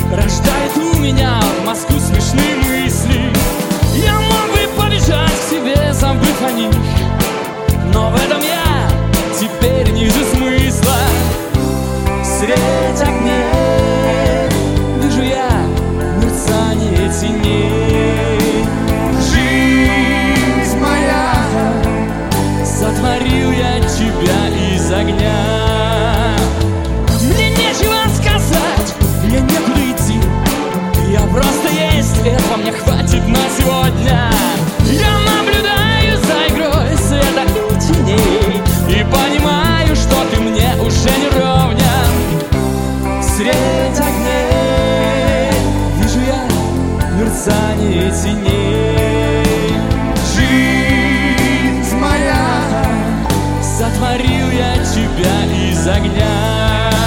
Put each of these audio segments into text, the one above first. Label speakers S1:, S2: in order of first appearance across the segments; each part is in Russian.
S1: рождает у меня в мозгу смешные мысли. Я мог бы побежать к себе, забыв о них, но в этом я теперь не вижу смысла. Средь огней вижу я мерцание теней. Жизнь моя, сотворил я тебя из огня. Мне нечего сказать, мне некуда идти, я просто есть, этого мне хватит на сегодня. Я наблюдаю за игрой света и теней и понимаю, что ты мне уже не ровня. Средь огней вижу я мерцание теней. Жизнь моя, сотворил я тебя из огня.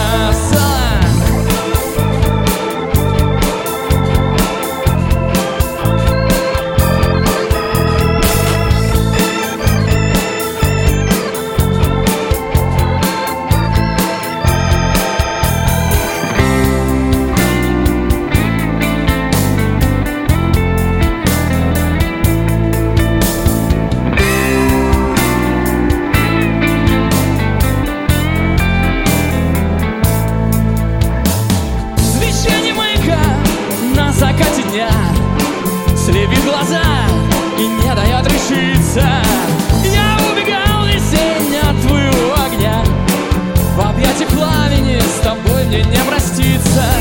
S1: Слепит глаза и не дает решиться. Я убегал весень от твоего огня, в объятия пламени с тобой мне не проститься.